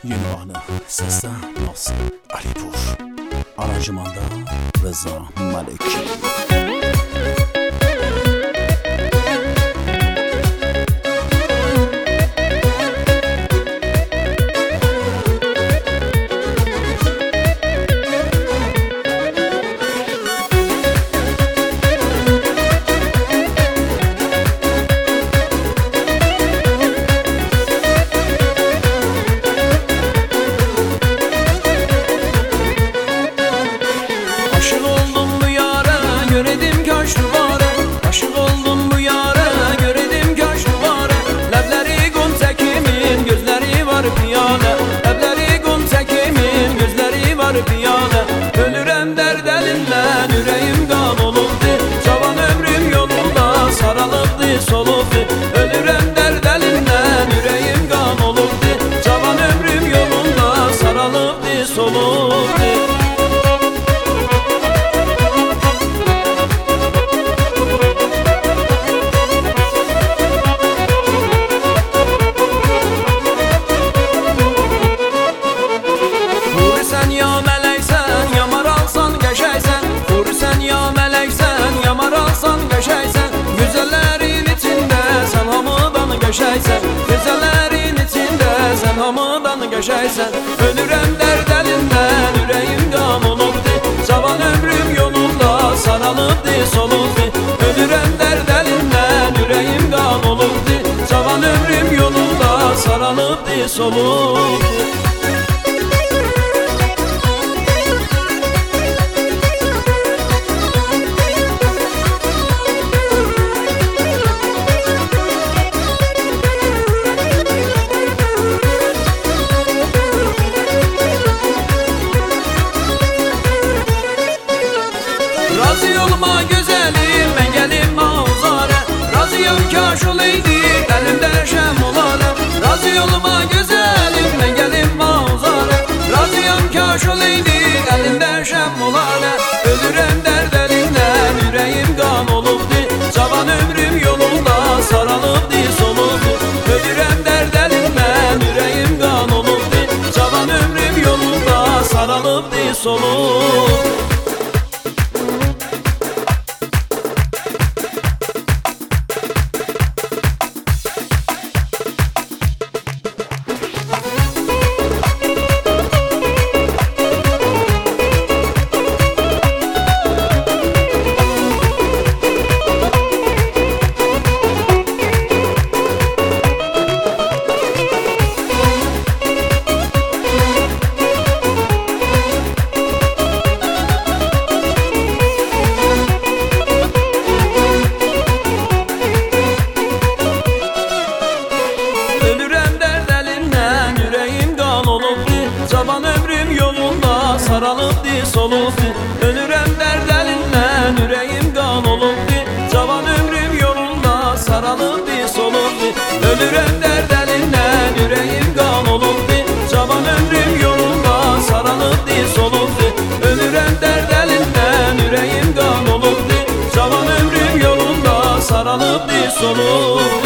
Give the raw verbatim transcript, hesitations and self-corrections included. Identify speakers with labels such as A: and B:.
A: Yeni anı sesdə Nasir Alipur, aranjmanda Rıza Maliki.
B: Piyade ölürəm dərd əlindən, ürəyim qan olubdu. Cavan ömrüm yolunda sarılıbdı, solubdu. Ölürəm dərd əlindən, ürəyim qan olubdu. Cavan ömrüm yolunda sarılıbdı, solubdu. Qəşəysən, gözəllərin içində sən hamıdan qəşəysən. Ölürəm dərd əlindən, ürəyim qan olubdu. Cavan ömrüm yolunda sarılıbdı, solubdu. Ölürəm dərd əlindən, ürəyim qan olubdu. Cavan ömrüm yolunda sarılıbdı, solubdu. Razı olma gözəlim, mən gəlim mağuzara. Razıyam kaş olaydı, əlimdə şəm olara. Razı olma gözəlim, mən gəlim mağuzara. Razıyam kaş olaydı, əlimdə şəm olara. Ölürəm dərd əlindən, ürəyim qan olubdu. Cavan ömrüm yolunda sarılıbdı, solubdu. Ölürəm dərd əlindən, ürəyim qan olubdu. Cavan ömrüm yolunda sarılıbdı, solubdu. Cavan ömrüm yolunda sarılıbdı, solubdu. Ölürəm dərd əlindən, ürəyim qan olubdu. Cavan ömrüm yolunda sarılıbdı, solubdu. Ölürəm dərd əlindən, ürəyim qan olubdu. Cavan ömrüm yolunda sarılıbdı, solubdu. Ölürəm dərd əlindən, ürəyim qan olubdu. Cavan ömrüm yolunda sarılıbdı, solubdu.